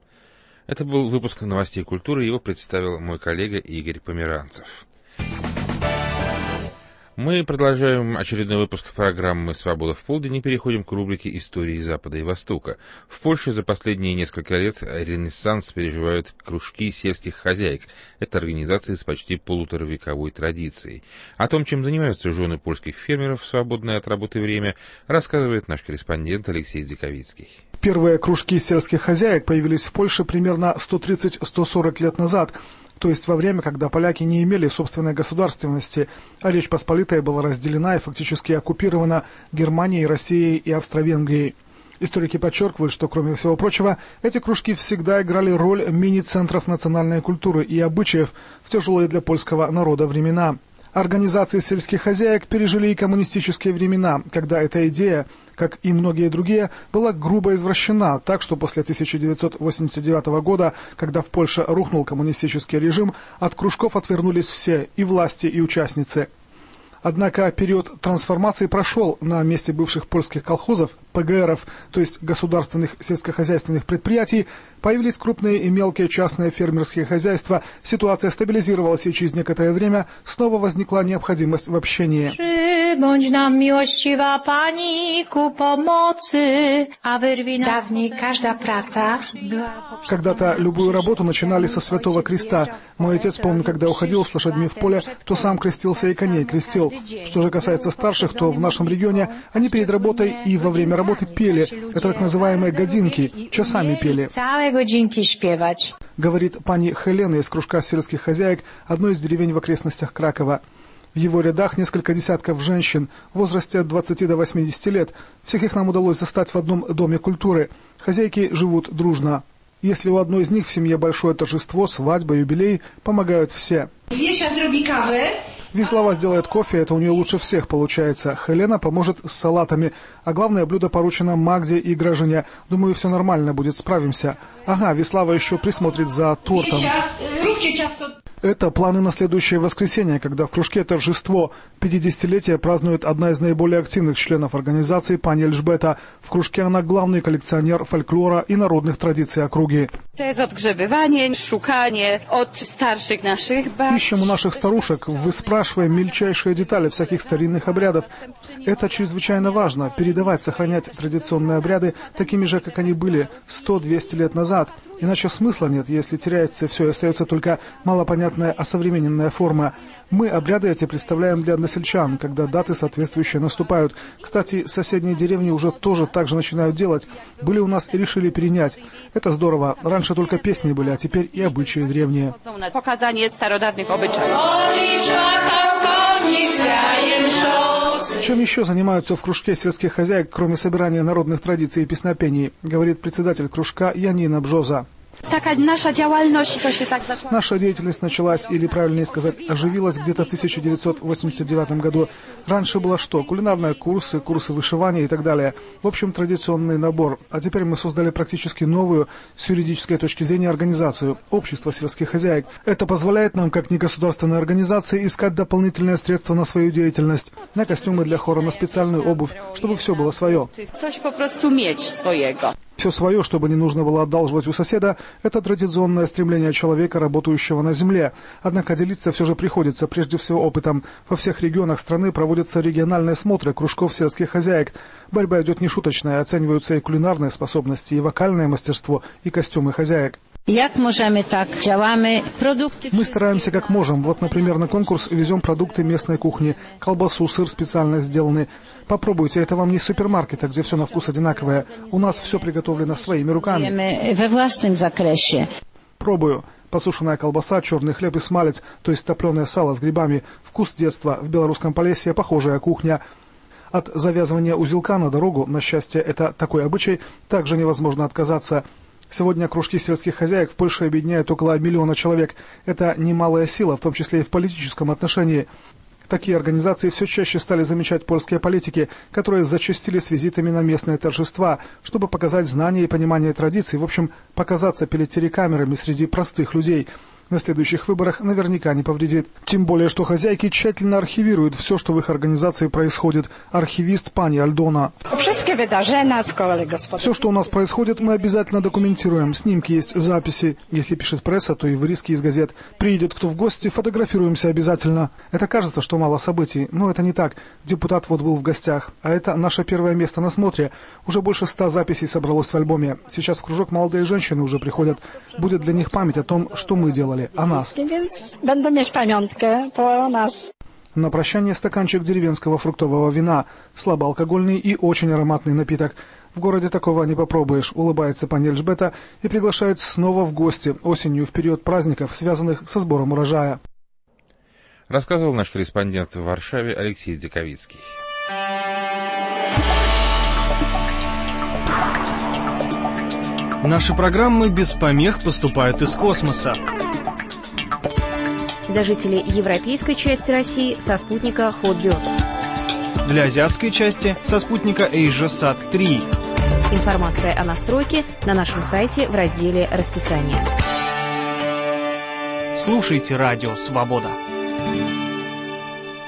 Это был выпуск новостей культуры, его представил мой коллега Игорь Померанцев. Мы продолжаем очередной выпуск программы «Свобода в полдень» и переходим к рубрике «Истории Запада и Востока». В Польше за последние несколько лет ренессанс переживают кружки сельских хозяек. Это организации с почти полуторавековой традицией. О том, чем занимаются жены польских фермеров в свободное от работы время, рассказывает наш корреспондент Алексей Дзиковицкий. Первые кружки сельских хозяек появились в Польше примерно сто тридцать - сто сорок лет назад, то есть во время, когда поляки не имели собственной государственности, а Речь Посполитая была разделена и фактически оккупирована Германией, Россией и Австро-Венгрией. Историки подчеркивают, что, кроме всего прочего, эти кружки всегда играли роль мини-центров национальной культуры и обычаев в тяжелые для польского народа времена. Организации сельских хозяек пережили и коммунистические времена, когда эта идея, как и многие другие, была грубо извращена, так что после тысяча девятьсот восемьдесят девятого года, когда в Польше рухнул коммунистический режим, от кружков отвернулись все, и власти, и участницы. Однако период трансформации прошел. На месте бывших польских колхозов, пэ гэ эров, то есть государственных сельскохозяйственных предприятий, появились крупные и мелкие частные фермерские хозяйства. Ситуация стабилизировалась, и через некоторое время снова возникла необходимость в общении. Когда-то любую работу начинали со Святого Креста. Мой отец, помню, когда уходил с лошадьми в поле, то сам крестился и коней крестил. Что же касается старших, то в нашем регионе они перед работой и во время работы пели. Это так называемые годинки, часами пели. Говорит пани Хелена из кружка сельских хозяек одной из деревень в окрестностях Кракова. В его рядах несколько десятков женщин в возрасте от двадцати до восьмидесяти лет. Всех их нам удалось застать в одном доме культуры. Хозяйки живут дружно. Если у одной из них в семье большое торжество, свадьба, юбилей, помогают все. Веслова сделает кофе, это у нее лучше всех получается. Хелена поможет с салатами, а главное блюдо поручено Магде и Гражине. Думаю, все нормально будет, справимся. Ага, Веслава еще присмотрит за тортом. Это планы на следующее воскресенье, когда в кружке торжество. пятидесятилетие празднует одна из наиболее активных членов организации, пани Эльжбета. В кружке она главный коллекционер фольклора и народных традиций округи. Ищем у наших старушек, выспрашиваем мельчайшие детали всяких старинных обрядов. Это чрезвычайно важно, передавать, сохранять традиционные обряды такими же, как они были сто-двести лет назад. Иначе смысла нет, если теряется все и остается только малопонятная осовремененная форма. Мы обряды эти представляем для односельчан, когда даты соответствующие наступают. Кстати, соседние деревни уже тоже так же начинают делать. Были у нас и решили перенять. Это здорово. Раньше только песни были, а теперь и обычаи древние. Показание стародавних обычаев. Чем еще занимаются в кружке сельских хозяек, кроме собирания народных традиций и песнопений, говорит председатель кружка Янина Бжоза. Наша деятельность, Наша деятельность началась, или правильнее сказать, оживилась где-то в тысяча девятьсот восемьдесят девятом году. Раньше было что? Кулинарные курсы, курсы вышивания и так далее. В общем, традиционный набор. А теперь мы создали практически новую, с юридической точки зрения, организацию – Общество сельских хозяек. Это позволяет нам, как негосударственной организации, искать дополнительные средства на свою деятельность. На костюмы для хора, на специальную обувь, чтобы все было свое. Все свое, чтобы не нужно было одалживать у соседа, это традиционное стремление человека, работающего на земле. Однако делиться все же приходится, прежде всего, опытом. Во всех регионах страны проводятся региональные смотры кружков сельских хозяек. Борьба идет нешуточная, оцениваются и кулинарные способности, и вокальное мастерство, и костюмы хозяек. Мы стараемся как можем. Вот, например, на конкурс везем продукты местной кухни. Колбасу, сыр специально сделаны. Попробуйте, это вам не супермаркет, где все на вкус одинаковое. У нас все приготовлено своими руками. Пробую. Посушенная колбаса, черный хлеб и смалец, то есть топленое сало с грибами. Вкус детства. В Белорусском Полесье похожая кухня. От завязывания узелка на дорогу, на счастье, это такой обычай, также невозможно отказаться. Сегодня кружки сельских хозяек в Польше объединяют около миллиона человек. Это немалая сила, в том числе и в политическом отношении. Такие организации все чаще стали замечать польские политики, которые зачастили с визитами на местные торжества, чтобы показать знания и понимание традиций, в общем, показаться перед телекамерами среди простых людей. На следующих выборах наверняка не повредит. Тем более, что хозяйки тщательно архивируют все, что в их организации происходит. Архивист пани Альдона. Все, что у нас происходит, мы обязательно документируем. Снимки есть, записи. Если пишет пресса, то и вырезки из газет. Приедет кто в гости, фотографируемся обязательно. Это кажется, что мало событий, но это не так. Депутат вот был в гостях. А это наше первое место на смотре. Уже больше ста записей собралось в альбоме. Сейчас в кружок молодые женщины уже приходят. Будет для них память о том, что мы делали. О нас. На прощание стаканчик деревенского фруктового вина, слабоалкогольный и очень ароматный напиток. В городе такого не попробуешь, улыбается пани Эльжбета и приглашает снова в гости осенью в период праздников, связанных со сбором урожая. Рассказывал наш корреспондент в Варшаве Алексей Диковицкий. Наши программы без помех поступают из космоса. Для жителей европейской части России со спутника Hotbird. Для азиатской части со спутника AsiaSat три. Информация о настройке на нашем сайте в разделе «Расписание». Слушайте радио «Свобода».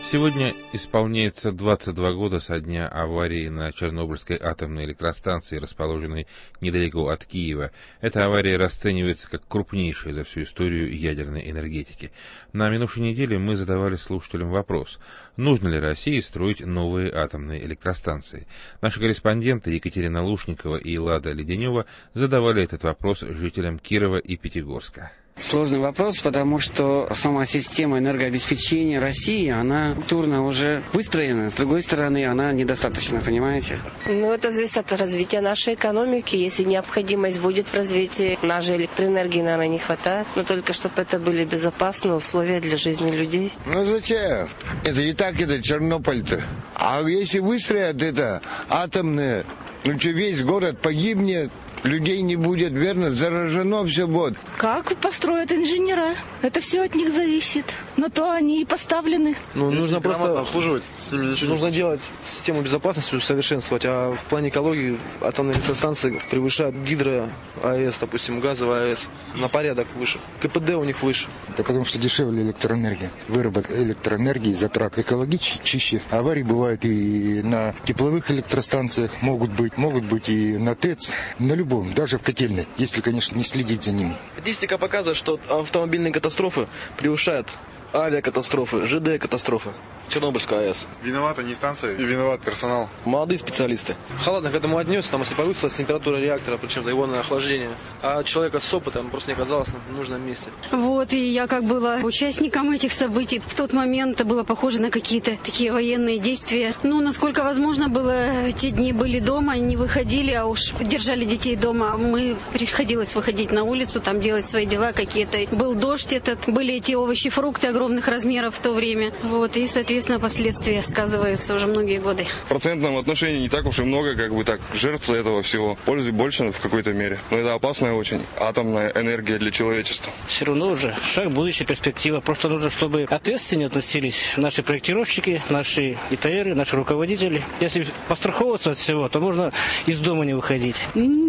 Сегодня исполняется двадцать два года со дня аварии на Чернобыльской атомной электростанции, расположенной недалеко от Киева. Эта авария расценивается как крупнейшая за всю историю ядерной энергетики. На минувшей неделе мы задавали слушателям вопрос: нужно ли России строить новые атомные электростанции? Наши корреспонденты Екатерина Лушникова и Лада Леденева задавали этот вопрос жителям Кирова и Пятигорска. Сложный вопрос, потому что сама система энергообеспечения России, она структурно уже выстроена. С другой стороны, она недостаточно, понимаете? Ну, это зависит от развития нашей экономики. Если необходимость будет в развитии, нашей электроэнергии, наверное, не хватает. Но только чтобы это были безопасные условия для жизни людей. Ну, зачем? Это и так это Чернобыль-то. А если выстроят это атомное, ну что, весь город погибнет? Людей не будет, верно, заражено все будет. Как построят инженера? Это все от них зависит. На то они и поставлены. Ну, нужно просто обслуживать, с ними ничего нужно не делать систему безопасности, усовершенствовать. А в плане экологии атомные электростанции превышают гидро АЭС, допустим, газовая АЭС на порядок выше. КПД у них выше. Да потому что дешевле электроэнергия. Выработка электроэнергии, затрат экологичнее, чище. Аварии бывают и на тепловых электростанциях, могут быть, могут быть и на ТЭЦ, на любом. Даже в котельной, если, конечно, не следить за ними. Статистика показывает, что автомобильные катастрофы превышают авиакатастрофы, ЖД-катастрофы. Чернобыльская АЭС. Виновата не станция, виноват персонал. Молодые специалисты. Холодно к этому отнесся, там, если повысилась температура реактора, причем до его на охлаждение. А человека с опытом просто не оказалось на нужном месте. Вот, и я как была участником этих событий. В тот момент это было похоже на какие-то такие военные действия. Ну, насколько возможно было, те дни были дома, не выходили, а уж держали детей дома. Мы приходилось выходить на улицу, там делать свои дела какие-то. Был дождь этот, были эти овощи, фрукты огромных размеров в то время. Вот, и, соответственно, последствия сказываются уже многие годы. В процентном отношении не так уж и много, как бы так, жертв этого всего. Пользы больше в какой-то мере. Но это опасная очень атомная энергия для человечества. Все равно уже шаг, будущая перспектива. Просто нужно, чтобы ответственнее относились наши проектировщики, наши ИТРы, наши руководители. Если постраховываться от всего, то можно из дома не выходить.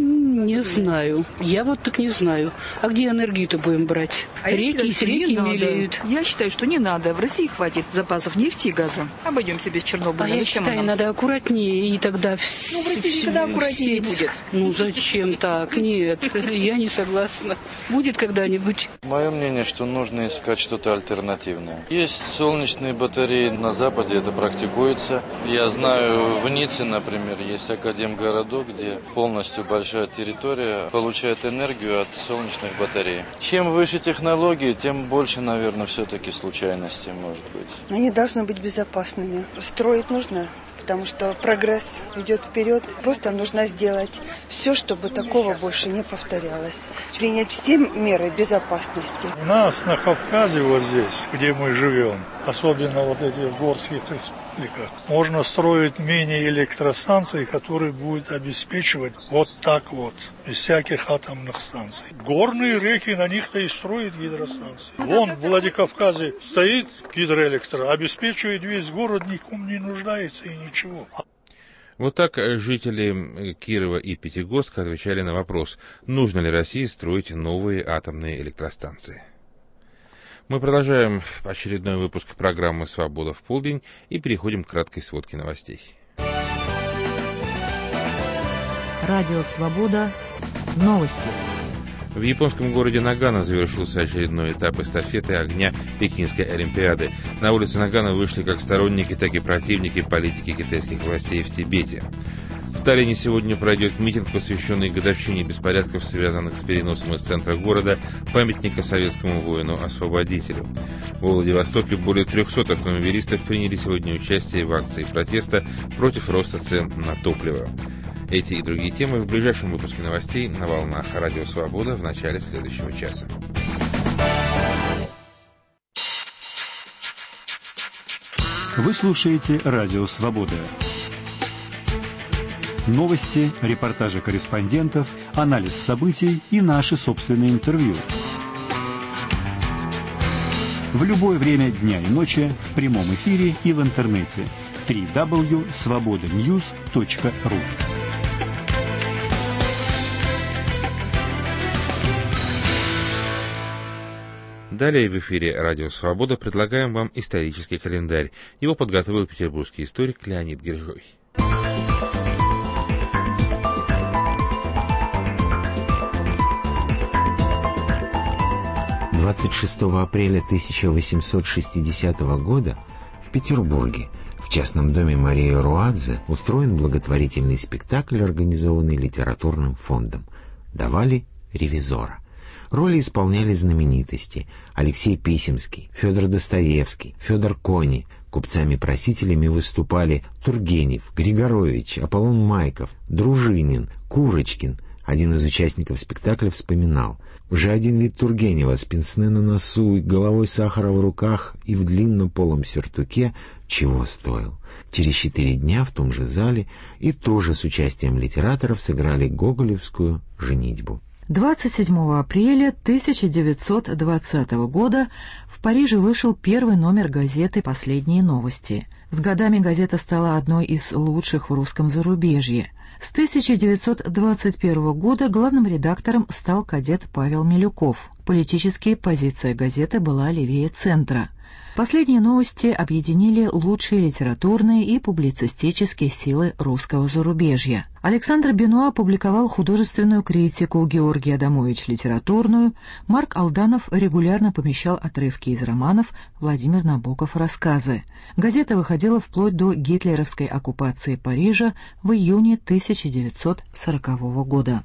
Не знаю. Я вот так не знаю. А где энергию-то будем брать? А реки, считаю, реки мелеют. Я считаю, что не надо. В России хватит запасов нефти и газа. Обойдемся без Чернобыля. А я считаю, нам? надо аккуратнее, и тогда... Ну, в России никогда аккуратнее не будет. Ну, зачем так? Нет, я не согласна. Будет когда-нибудь. Мое мнение, что нужно искать что-то альтернативное. Есть солнечные батареи на Западе, это практикуется. Я знаю, в Ницце, например, есть академгородок, где полностью большая территория получает энергию от солнечных батарей. Чем выше технологии, тем больше, наверное, все-таки случайностей может быть. Они должны быть безопасными. Строить нужно, потому что прогресс идет вперед. Просто нужно сделать все, чтобы такого больше не повторялось. Принять все меры безопасности. У нас на Кавказе, вот здесь, где мы живем, особенно вот эти в горских республиках, можно строить мини-электростанции, которые будут обеспечивать вот так вот, без всяких атомных станций. Горные реки, на них-то и строят гидростанции. Вон в Владикавказе стоит гидроэлектро, обеспечивает весь город, никому не нуждается и ничего. Вот так жители Кирова и Пятигорска отвечали на вопрос, нужно ли России строить новые атомные электростанции. Мы продолжаем очередной выпуск программы «Свобода в полдень» и переходим к краткой сводке новостей. Радио «Свобода». Новости. В японском городе Нагано завершился очередной этап эстафеты огня Пекинской Олимпиады. На улицы Нагано вышли как сторонники, так и противники политики китайских властей в Тибете. В Таллине сегодня пройдет митинг, посвященный годовщине беспорядков, связанных с переносом из центра города памятника советскому воину-освободителю. В Владивостоке более трехсот автомобилистов приняли сегодня участие в акции протеста против роста цен на топливо. Эти и другие темы в ближайшем выпуске новостей на волнах Радио Свобода в начале следующего часа. Вы слушаете Радио Свобода. Новости, репортажи корреспондентов, анализ событий и наши собственные интервью. В любое время дня и ночи в прямом эфире и в интернете. дабл ю дабл ю дабл ю точка свобода ньюс точка ру. Далее в эфире «Радио Свобода» предлагаем вам исторический календарь. Его подготовил петербургский историк Леонид Гержой. двадцать шестого апреля тысяча восемьсот шестидесятого года в Петербурге в частном доме Марии Руадзе устроен благотворительный спектакль, организованный литературным фондом. Давали «Ревизора». Роли исполняли знаменитости: Алексей Писемский, Федор Достоевский, Федор Кони. Купцами-просителями выступали Тургенев, Григорович, Аполлон Майков, Дружинин, Курочкин. Один из участников спектакля вспоминал: уже один вид Тургенева с пенсне на носу и головой сахара в руках и в длинном полом сюртуке чего стоил. Через четыре дня в том же зале и тоже с участием литераторов сыграли гоголевскую «Женитьбу». двадцать седьмого апреля тысяча девятьсот двадцатого года в Париже вышел первый номер газеты «Последние новости». С годами газета стала одной из лучших в русском зарубежье. С тысяча девятьсот двадцать первого года главным редактором стал кадет Павел Милюков. Политически позиция газеты была левее центра. Последние новости объединили лучшие литературные и публицистические силы русского зарубежья. Александр Бенуа публиковал художественную критику, Георгий Адамович — литературную, Марк Алданов регулярно помещал отрывки из романов, Владимир Набоков — рассказы. Газета выходила вплоть до гитлеровской оккупации Парижа в июне тысяча девятьсот сорокового года.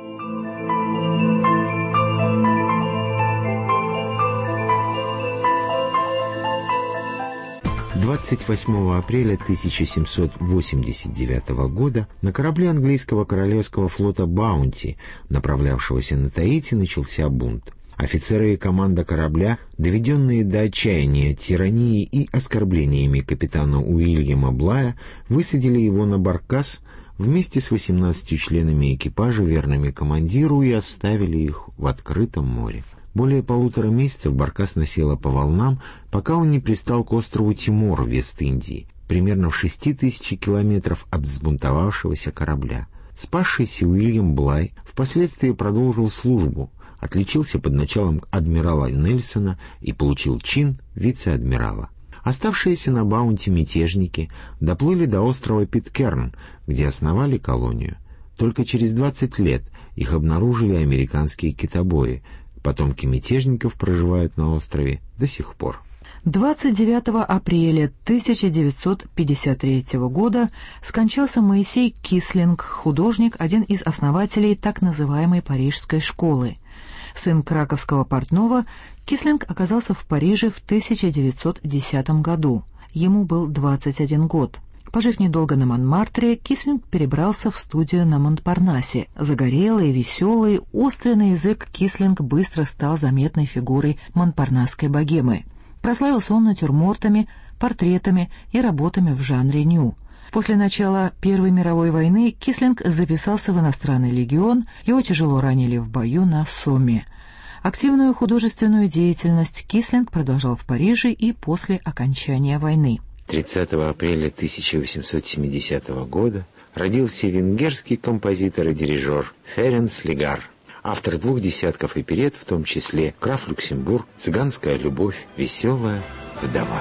двадцать восьмого апреля тысяча семьсот восемьдесят девятого года на корабле английского королевского флота «Баунти», направлявшегося на Таити, начался бунт. Офицеры и команда корабля, доведенные до отчаяния тиранией и оскорблениями капитана Уильяма Блая, высадили его на баркас вместе с восемнадцатью членами экипажа, верными командиру, и оставили их в открытом море. Более полутора месяцев баркас носила по волнам, пока он не пристал к острову Тимор в Вест-Индии, примерно в шести тысячах километров от взбунтовавшегося корабля. Спасшийся Уильям Блай впоследствии продолжил службу, отличился под началом адмирала Нельсона и получил чин вице-адмирала. Оставшиеся на Баунти мятежники доплыли до острова Питкерн, где основали колонию. Только через двадцать лет их обнаружили американские китобои. Потомки мятежников проживают на острове до сих пор. двадцать девятого апреля тысяча девятьсот пятьдесят третьего года скончался Моисей Кислинг, художник, один из основателей так называемой Парижской школы. Сын краковского портного, Кислинг оказался в Париже в тысяча девятьсот десятом году. Ему был двадцать один год. Пожив недолго на Монмартре, Кислинг перебрался в студию на Монпарнасе. Загорелый, веселый, острый на язык, Кислинг быстро стал заметной фигурой монпарнасской богемы. Прославился он натюрмортами, портретами и работами в жанре ню. После начала Первой мировой войны Кислинг записался в иностранный легион, его тяжело ранили в бою на Сомме. Активную художественную деятельность Кислинг продолжал в Париже и после окончания войны. тридцатого апреля тысяча восемьсот семидесятого года родился венгерский композитор и дирижер Ференц Лигар, автор двух десятков оперет, в том числе «Граф Люксембург», «Цыганская любовь», «Веселая вдова».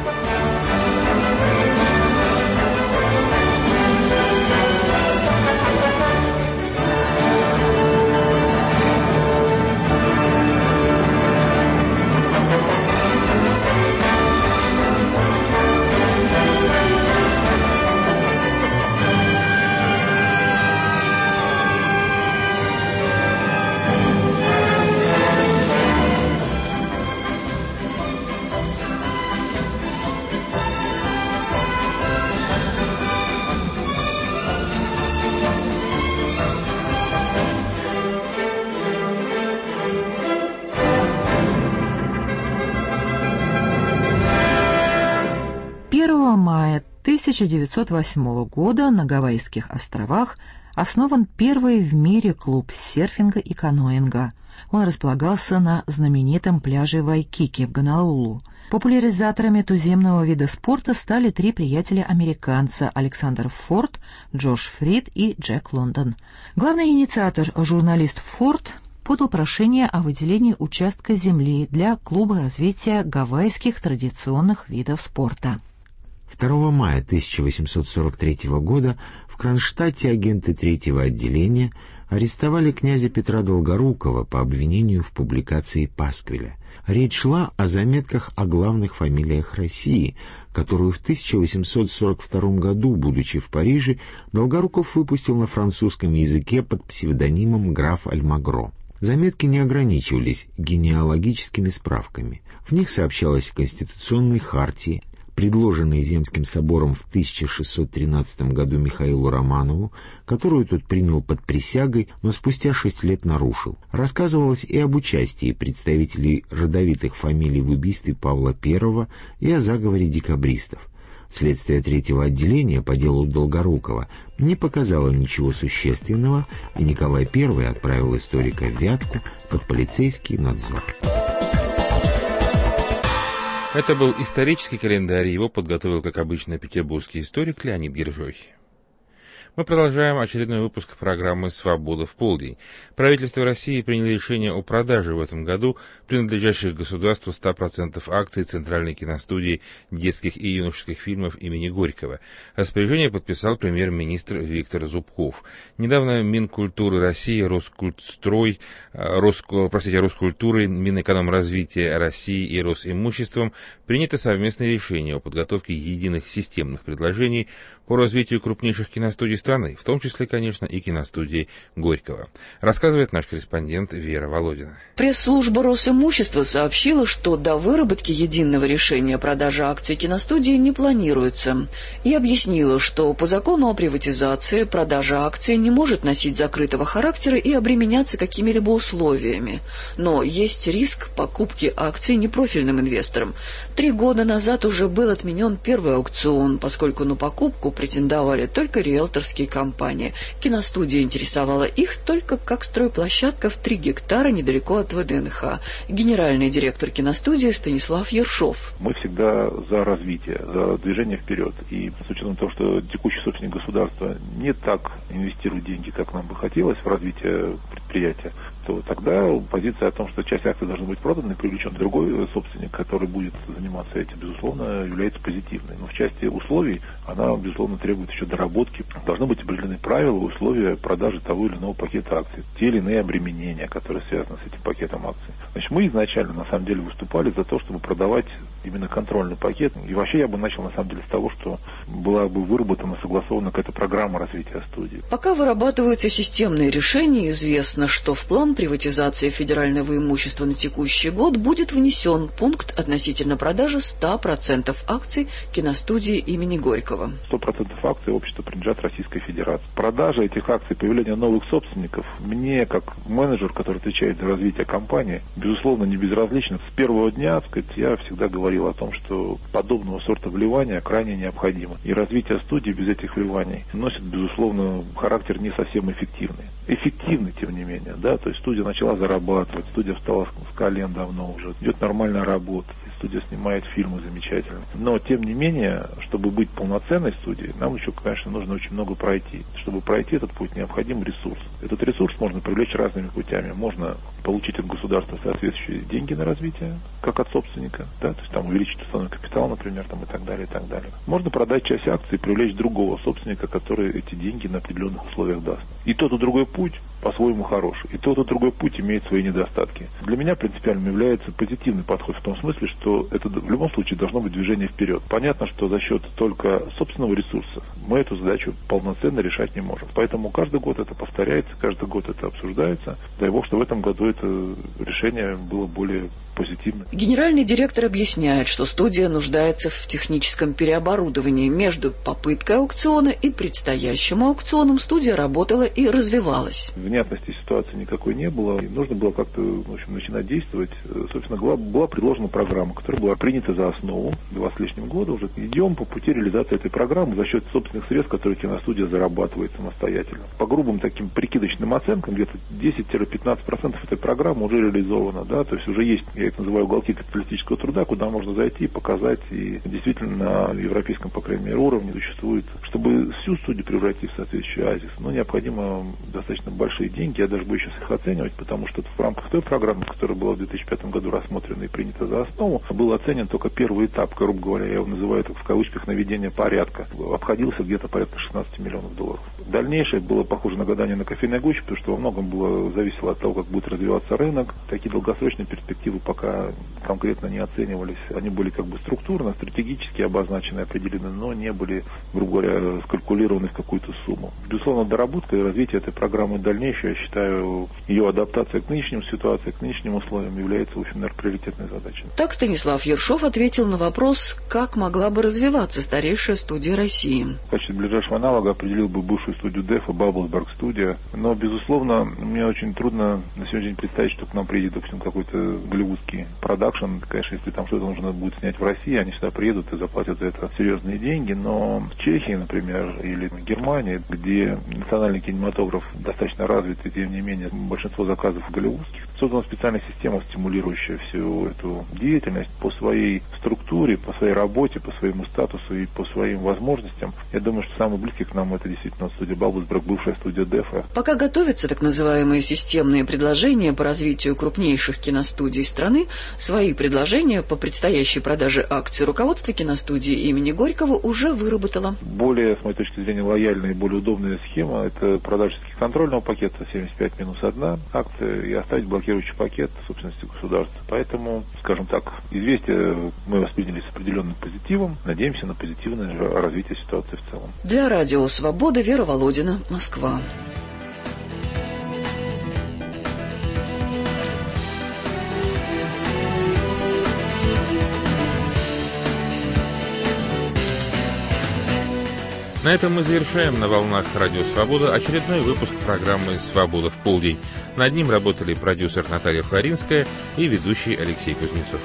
первого мая тысяча девятьсот восьмого года на Гавайских островах основан первый в мире клуб серфинга и каноинга. Он располагался на знаменитом пляже Вайкики в Гонолулу. Популяризаторами туземного вида спорта стали три приятеля-американца: Александр Форд, Джош Фрид и Джек Лондон. Главный инициатор, журналист Форд, подал прошение о выделении участка земли для клуба развития гавайских традиционных видов спорта. второго мая тысяча восемьсот сорок третьего года в Кронштадте агенты третьего отделения арестовали князя Петра Долгорукова по обвинению в публикации пасквиля. Речь шла о заметках о главных фамилиях России, которую в тысяча восемьсот сорок втором году, будучи в Париже, Долгоруков выпустил на французском языке под псевдонимом граф Альмагро. Заметки не ограничивались генеалогическими справками. В них сообщалось о конституционной хартии, предложенной Земским собором в тысяча шестьсот тринадцатом году Михаилу Романову, которую тот принял под присягой, но спустя шесть лет нарушил. Рассказывалось и об участии представителей родовитых фамилий в убийстве Павла Первого и о заговоре декабристов. Следствие третьего отделения по делу Долгорукова не показало ничего существенного, и Николай Первый отправил историка в Вятку под полицейский надзор. Это был исторический календарь, его подготовил, как обычно, петербургский историк Леонид Гержой. Мы продолжаем очередной выпуск программы «Свобода в полдень». Правительство России приняло решение о продаже в этом году принадлежащих государству ста процентов акций Центральной киностудии детских и юношеских фильмов имени Горького. Распоряжение подписал премьер-министр Виктор Зубков. Недавно Минкультуры России, Роскультстрой, Роско, простите, Роскультурой, Минэкономразвития России и Росимуществом принято совместное решение о подготовке единых системных предложений по развитию крупнейших киностудий страны, в том числе, конечно, и киностудии Горького. Рассказывает наш корреспондент Вера Володина. Пресс-служба Росимущества сообщила, что до выработки единого решения о продаже акций киностудии не планируется, и объяснила, что по закону о приватизации продажа акций не может носить закрытого характера и обременяться какими-либо условиями. Но есть риск покупки акций непрофильным инвесторам. Три года назад уже был отменен первый аукцион, поскольку на покупку претендовали только риэлторские компании. Киностудия интересовала их только как стройплощадка в три гектара недалеко от ВДНХ. Генеральный директор киностудии Станислав Ершов. Мы всегда за развитие, за движение вперед. И с учетом того, что текущий собственник государства не так инвестирует деньги, как нам бы хотелось в развитие предприятия, то тогда позиция о том, что часть акций должна быть продана и привлечен другой собственник, который будет заниматься этим, безусловно, является позитивной. Но в части условий она, безусловно, требует еще доработки. Должны быть определены правила, условия продажи того или иного пакета акций, те или иные обременения, которые связаны с этим пакетом акций. Значит, мы изначально, на самом деле, выступали за то, чтобы продавать именно контрольный пакет. И вообще я бы начал, на самом деле, с того, что была бы выработана, согласована какая-то программа развития студии. Пока вырабатываются системные решения, известно, что в план приватизации федерального имущества на текущий год будет внесен пункт относительно продажи ста процентов акций киностудии имени Горького. сто процентов акций общества принадлежат Российской Федерации. Продажа этих акций, появление новых собственников, мне, как менеджер, который отвечает за развитие компании, безусловно, не безразлично. С первого дня, так сказать, я всегда говорил о том, что подобного сорта вливания крайне необходимо. И развитие студии без этих вливаний носит, безусловно, характер не совсем эффективный. Эффективный, тем не менее, да, то есть студия начала зарабатывать, студия встала с колен давно уже, идет нормальная работа, студия снимает фильмы замечательные. Но, тем не менее, чтобы быть полноценной студией, нам еще, конечно, нужно очень много пройти. Чтобы пройти этот путь, необходим ресурс. Этот ресурс можно привлечь разными путями. Можно получить от государства соответствующие деньги на развитие, как от собственника, да, то есть там увеличить уставной капитал, например, там, и так далее, и так далее. Можно продать часть акций и привлечь другого собственника, который эти деньги на определенных условиях даст. И тот, и другой путь по-своему хороший. И тот, и другой путь имеет свои недостатки. Для меня принципиальным является позитивный подход в том смысле, что это в любом случае должно быть движение вперед. Понятно, что за счет только собственного ресурса мы эту задачу полноценно решать не можем. Поэтому каждый год это повторяется, каждый год это обсуждается. Дай бог, что в этом году это решение было более позитивно. Генеральный директор объясняет, что студия нуждается в техническом переоборудовании. Между попыткой аукциона и предстоящим аукционом студия работала и развивалась. Внятности ситуации никакой не было. И нужно было как-то, в общем, начинать действовать. Собственно, была, была предложена программа, которая была принята за основу два с лишним года. Уже идем по пути реализации этой программы за счет собственных средств, которые киностудия зарабатывает самостоятельно. По грубым таким прикидочным оценкам, где-то десять-пятнадцать процентов этой программы уже реализовано, да, то есть уже есть, я я их называю уголки капиталистического труда, куда можно зайти и показать, и действительно на европейском, по крайней мере, уровне существует. Чтобы всю студию превратить в соответствующий оазис, ну, необходимо достаточно большие деньги, я даже боюсь сейчас их оценивать, потому что в рамках той программы, которая была в две тысячи пятом году рассмотрена и принята за основу, был оценен только первый этап, грубо говоря, я его называю так в кавычках наведение порядка, обходился где-то порядка шестнадцать миллионов долларов. Дальнейшее было похоже на гадание на кофейной гуще, потому что во многом было зависело от того, как будет развиваться рынок. Такие долгосрочные перспективы пока конкретно не оценивались. Они были как бы структурно, стратегически обозначены, определены, но не были, грубо говоря, скалькулированы в какую-то сумму. Безусловно, доработка и развитие этой программы дальнейшее, я считаю, ее адаптация к нынешним ситуациям, к нынешним условиям является, в общем, наверное, приоритетной задачей. Так Станислав Ершов ответил на вопрос, как могла бы развиваться старейшая студия России. В качестве ближайшего аналога определил бы бывшую студию ДЭФа, Баблсберг студия. Но, безусловно, мне очень трудно на сегодняшний день представить, что к нам приедет, допустим, какой-то голливудский продакшн. Конечно, если там что-то нужно будет снять в России, они сюда приедут и заплатят за это серьезные деньги. Но в Чехии, например, или в Германии, где национальный кинематограф достаточно развит, и тем не менее большинство заказов голливудских, создана специальная система, стимулирующая всю эту деятельность по своей структуре, по своей работе, по своему статусу и по своим возможностям. Я думаю, что самый близкий к нам это действительно студия Баблсберг, бывшая студия ДЭФа. Пока готовятся так называемые системные предложения по развитию крупнейших киностудий страны, свои предложения по предстоящей продаже акций руководство киностудии имени Горького уже выработало. Более, с моей точки зрения, лояльная и более удобная схема – это продажа контрольного пакета семьдесят пять минус одна акция и оставить блокирующий пакет собственности государства. Поэтому, скажем так, известие мы восприняли с определенным позитивом. Надеемся на позитивное развитие ситуации в целом. Для радио «Свобода» Вера Володина, Москва. На этом мы завершаем на волнах Радио Свобода очередной выпуск программы «Свобода в полдень». Над ним работали продюсер Наталья Флоринская и ведущий Алексей Кузнецов.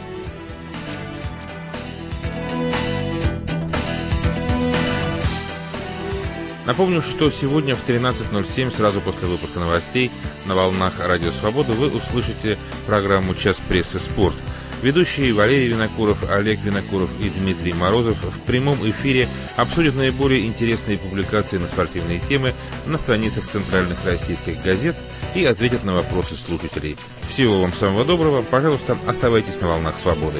Напомню, что сегодня в тринадцать ноль семь, сразу после выпуска новостей, на волнах Радио Свобода вы услышите программу «Час прессы. Спорт». Ведущие Валерий Винокуров, Олег Винокуров и Дмитрий Морозов в прямом эфире обсудят наиболее интересные публикации на спортивные темы на страницах центральных российских газет и ответят на вопросы слушателей. Всего вам самого доброго. Пожалуйста, оставайтесь на волнах свободы.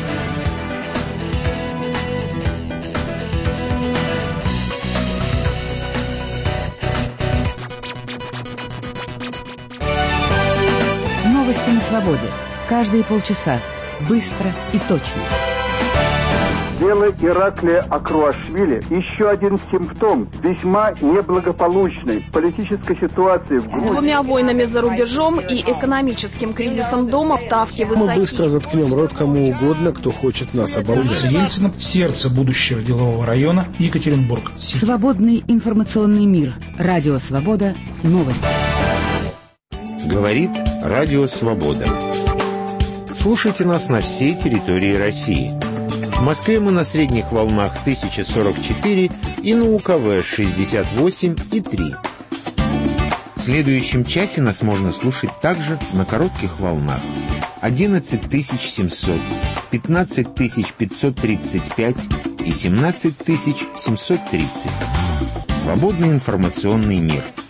Новости на свободе. Каждые полчаса. Быстро и точно. Дело Ираклия Акруашвили – еще один симптом весьма неблагополучной политической ситуации в Грузии. С двумя войнами за рубежом и экономическим кризисом дома ставки высоки. Мы быстро заткнем рот кому угодно, кто хочет нас оболгать. С Ельциным в сердце будущего делового района Екатеринбург. Свободный информационный мир. Радио «Свобода». Новости. Говорит Радио Свобода. Слушайте нас на всей территории России. В Москве мы на средних волнах тысяча сорок четыре и на УКВ шестьдесят восемь и три. В следующем часе нас можно слушать также на коротких волнах одиннадцать тысяч семьсот, пятнадцать тысяч пятьсот тридцать пять и семнадцать тысяч семьсот тридцать. Свободный информационный мир.